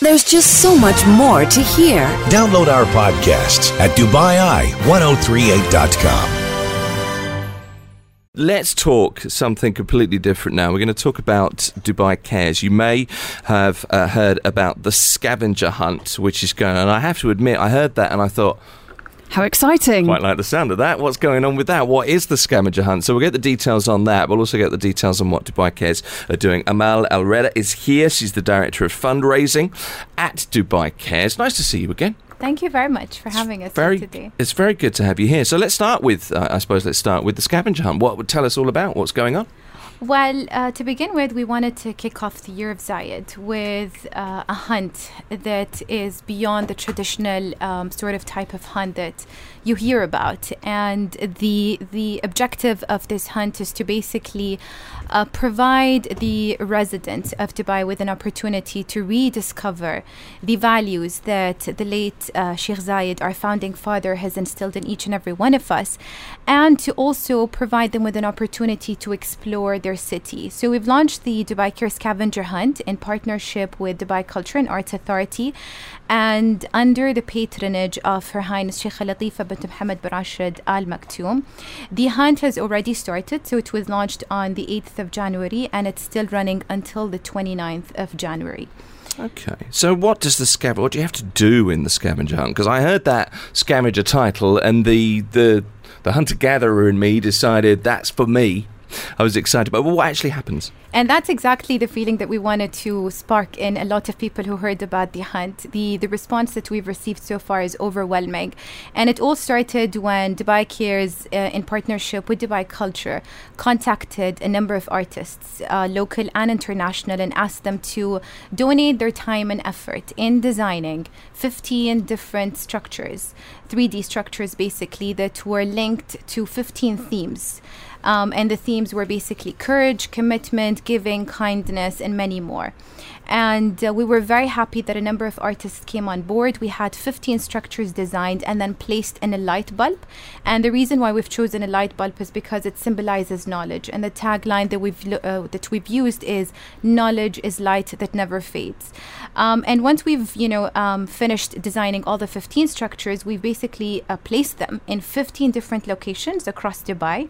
There's just so much more to hear. Download our podcasts at DubaiI1038.com. Let's talk something completely different now. We're going to talk about Dubai Cares. You may have heard about the scavenger hunt, which is going on. And I have to admit, I heard that and I thought, how exciting. Quite like the sound of that. What's going on with that? What is the scavenger hunt? So we'll get the details on that. We'll also get the details on what Dubai Cares are doing. Amal Al-Reda is here. She's the Director of Fundraising at Dubai Cares. Nice to see you again. Thank you very much for having us here today. It's very good to have you here. So let's start with, let's start with the scavenger hunt. What would tell us all about what's going on? Well, to begin with, we wanted to kick off the Year of Zayed with a hunt that is beyond the traditional sort of type of hunt that you hear about. And the objective of this hunt is to basically provide the residents of Dubai with an opportunity to rediscover the values that the late Sheikh Zayed, our founding father, has instilled in each and every one of us, and to also provide them with an opportunity to explore their city. So we've launched the Dubai Care Scavenger Hunt in partnership with Dubai Culture and Arts Authority and under the patronage of Her Highness Sheikh Latifa bint Mohammed bin Rashid Al Maktoum. The hunt has already started, so it was launched on the 8th of January and it's still running until the 29th of January. Okay, so what do you have to do in the scavenger hunt? Because I heard that scavenger title and the hunter-gatherer in me decided that's for me. I was excited, but what actually happens? And that's exactly the feeling that we wanted to spark in a lot of people who heard about the hunt. The response that we've received so far is overwhelming. And it all started when Dubai Cares, in partnership with Dubai Culture, contacted a number of artists, local and international, and asked them to donate their time and effort in designing 15 different structures, 3D structures basically, that were linked to 15 themes. And the themes were basically courage, commitment, giving, kindness, and many more. And we were very happy that a number of artists came on board. We had 15 structures designed and then placed in a light bulb. And the reason why we've chosen a light bulb is because it symbolizes knowledge. And the tagline that we've used is "Knowledge is light that never fades." And once we've finished designing all the 15 structures, we've basically placed them in 15 different locations across Dubai.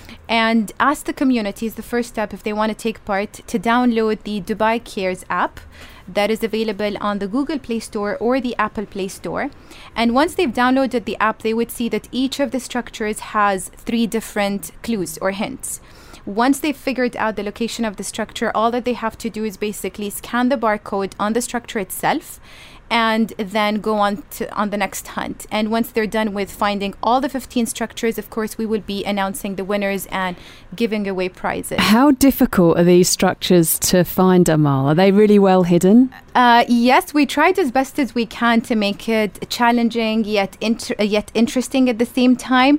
And ask the communities, the first step, if they want to take part, to download the Dubai Cares app that is available on the Google Play Store or the Apple Play Store. And once they've downloaded the app, they would see that each of the structures has 3 different clues or hints. Once they've figured out the location of the structure, all that they have to do is basically scan the barcode on the structure itself and then go on the next hunt. And once they're done with finding all the 15 structures, of course, we will be announcing the winners and giving away prizes. How difficult are these structures to find, Amal? Are they really well hidden? Yes, we tried as best as we can to make it challenging yet interesting at the same time.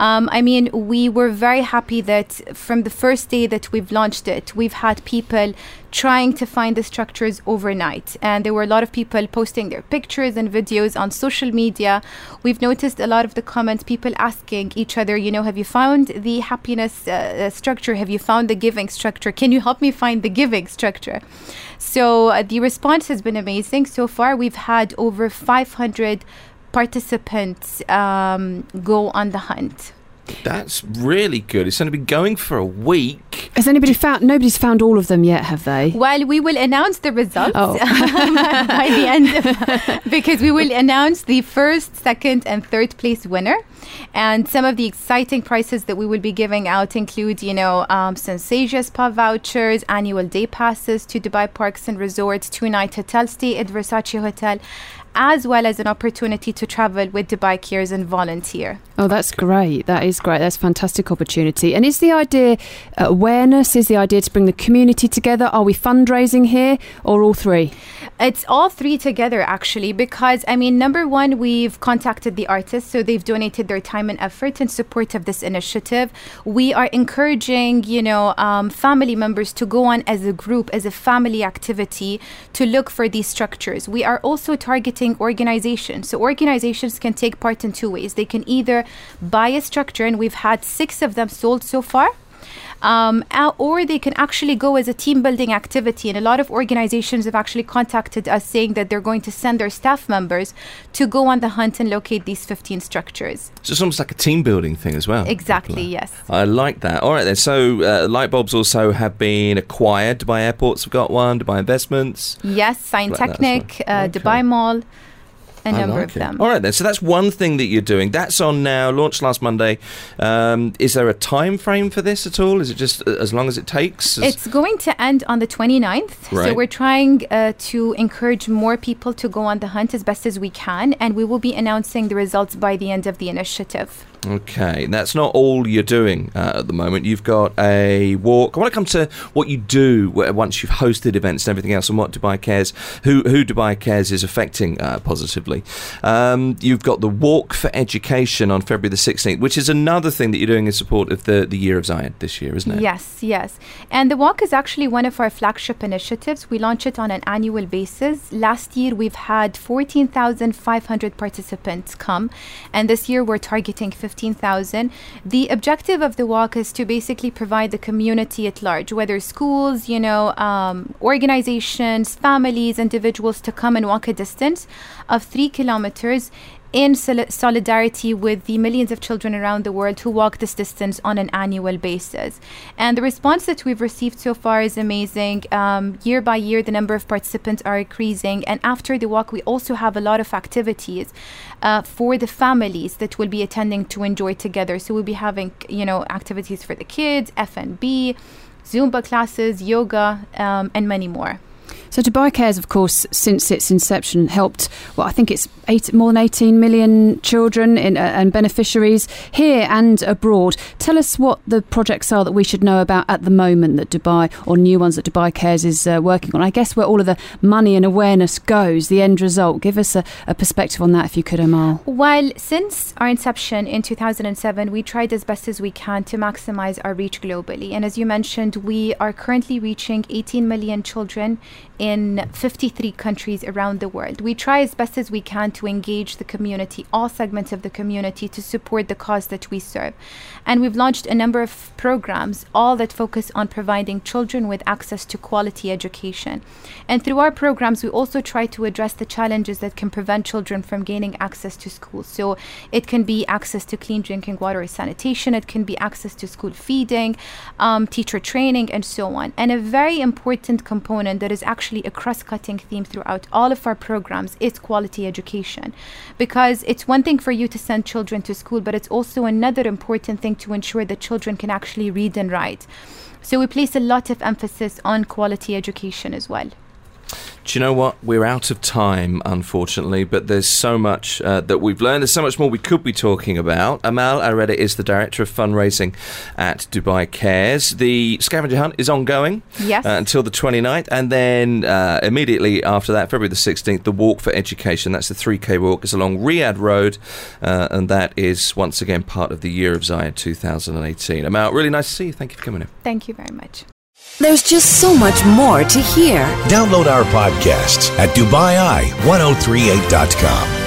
We were very happy that from the first day that we've launched it, we've had people trying to find the structures overnight. And there were a lot of people posting their pictures and videos on social media. We've noticed a lot of the comments, people asking each other, have you found the happiness structure? Have you found the giving structure? Can you help me find the giving structure? So the response has been amazing. So far, we've had over 500 participants go on the hunt. That's really good. It's going to be going for a week. Has nobody's found all of them yet, have they? Well, we will announce the results by the end because we will announce the first, second and third place winner. And some of the exciting prizes that we will be giving out include, Sensasia spa vouchers, annual day passes to Dubai Parks and Resorts, 2-night hotel stay at Versace Hotel, as well as an opportunity to travel with Dubai Cares and volunteer. Oh, that's great. That is great. That's a fantastic opportunity. And is the idea awareness? Is the idea to bring the community together? Are we fundraising here or all three? It's all three together, actually, because, number one, we've contacted the artists, so they've donated their time and effort in support of this initiative. We are encouraging, family members to go on as a group, as a family activity, to look for these structures. We are also targeting organizations. So organizations can take part in 2 ways. They can either buy a structure, and we've had 6 of them sold so far, Or they can actually go as a team building activity. And a lot of organizations have actually contacted us saying that they're going to send their staff members to go on the hunt and locate these 15 structures. So it's almost like a team building thing as well. Exactly, yes. I like that. All right then. So light bulbs also have been acquired. Dubai Airports have got one. Dubai Investments. Yes, Scientechnic, Dubai Mall. A number of them. All right then. So that's one thing that you're doing. That's on now. Launched last Monday. Is there a time frame for this at all? Is it just as long as it takes? It's going to end on the 29th. Right. So we're trying to encourage more people to go on the hunt as best as we can, and we will be announcing the results by the end of the initiative. Okay, that's not all you're doing at the moment. You've got a walk. I want to come to what you do once you've hosted events and everything else, and what Dubai Cares, who Dubai Cares is affecting positively. You've got the Walk for Education on February the 16th, which is another thing that you're doing in support of the Year of Zayed this year, isn't it? Yes. And the walk is actually one of our flagship initiatives. We launch it on an annual basis. Last year, we've had 14,500 participants come, and this year we're targeting 15,000. The objective of the walk is to basically provide the community at large, whether schools, organizations, families, individuals, to come and walk a distance of 3 kilometers in solidarity with the millions of children around the world who walk this distance on an annual basis. And the response that we've received so far is amazing. Year by year, the number of participants are increasing. And after the walk, we also have a lot of activities for the families that will be attending to enjoy together. So we'll be having, activities for the kids, F&B, Zumba classes, yoga, and many more. So Dubai Cares, of course, since its inception, helped, I think it's more than 18 million children and beneficiaries here and abroad. Tell us what the projects are that we should know about at the moment that Dubai, or new ones that Dubai Cares is working on. I guess where all of the money and awareness goes, the end result. Give us a perspective on that, if you could, Amal. Well, since our inception in 2007, we tried as best as we can to maximize our reach globally. And as you mentioned, we are currently reaching 18 million children in 53 countries around the world. We try as best as we can to engage the community, all segments of the community, to support the cause that we serve. And we've launched a number of programs, all that focus on providing children with access to quality education. And through our programs, we also try to address the challenges that can prevent children from gaining access to school. So it can be access to clean drinking water or sanitation, it can be access to school feeding, teacher training, and so on. And a very important component that is actually a cross-cutting theme throughout all of our programs is quality education, because it's one thing for you to send children to school, but it's also another important thing to ensure that children can actually read and write. So we place a lot of emphasis on quality education as well. Do you know what? We're out of time, unfortunately, but there's so much that we've learned. There's so much more we could be talking about. Amal Al-Reda is the Director of Fundraising at Dubai Cares. The scavenger hunt is ongoing until the 29th, and then immediately after that, February the 16th, the Walk for Education. That's the 3K walk. It's along Riyadh Road, and that is, once again, part of the Year of Zayed 2018. Amal, really nice to see you. Thank you for coming in. Thank you very much. There's just so much more to hear. Download our podcasts at DubaiEye1038.com.